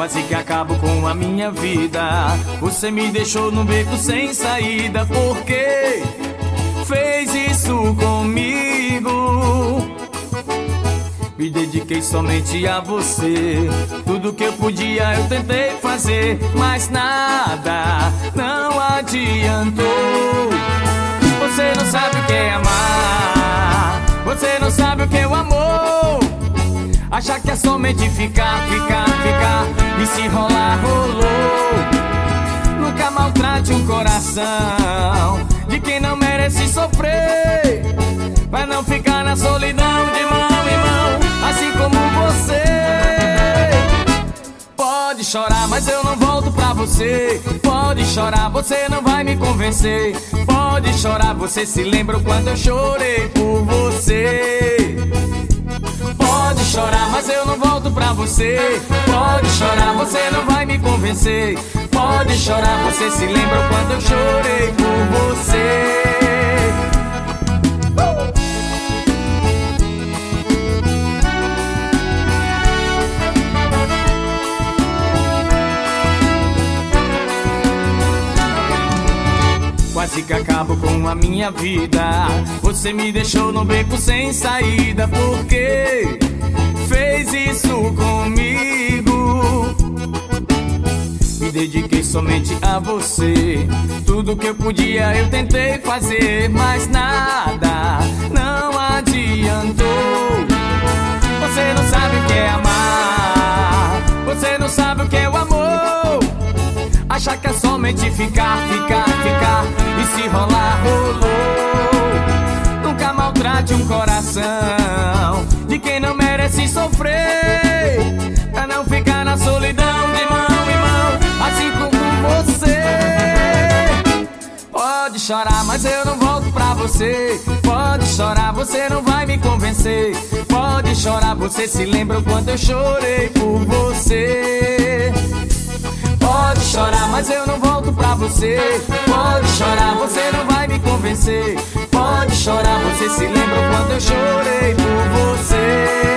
Quase que acabo com a minha vida. Você me deixou num beco sem saída. Por que fez isso comigo? Me dediquei somente a você. Tudo que eu podia eu tentei fazer, mas nada, não adiantou. Você não sabe o que é amar, você não sabe o que é o amor. Achar que é somente ficar, e se rolar, rolou. Nunca maltrate um coração de quem não merece sofrer. Vai não ficar na solidão de mão em mão, assim como você. Pode chorar, mas eu não volto pra você. Pode chorar, você não vai me convencer. Pode chorar, você se lembra quando eu chorei por você. Pode chorar, mas eu não volto pra você. Pode chorar, você não vai me convencer. Pode chorar, você se lembra quando eu chorei por você. Quase que acabo com a minha vida. Você me deixou no beco sem saída. Por que fez isso comigo? Me dediquei somente a você. Tudo que eu podia eu tentei fazer, mas nada, não adiantou. Você não sabe o que é amar, você não sabe o que é o amor. Achar que é somente ficar, e se rolar, rolou. Nunca maltrate um coração de quem não merece sofrer. Pra não ficar na solidão de mão em mão, assim como você. Pode chorar, mas eu não volto pra você. Pode chorar, você não vai me convencer. Pode chorar, você se lembra quando eu chorei por você. Pode chorar, mas eu não volto pra você. Pode chorar, você não vai me convencer. Pode chorar, você se lembra quando eu chorei por você.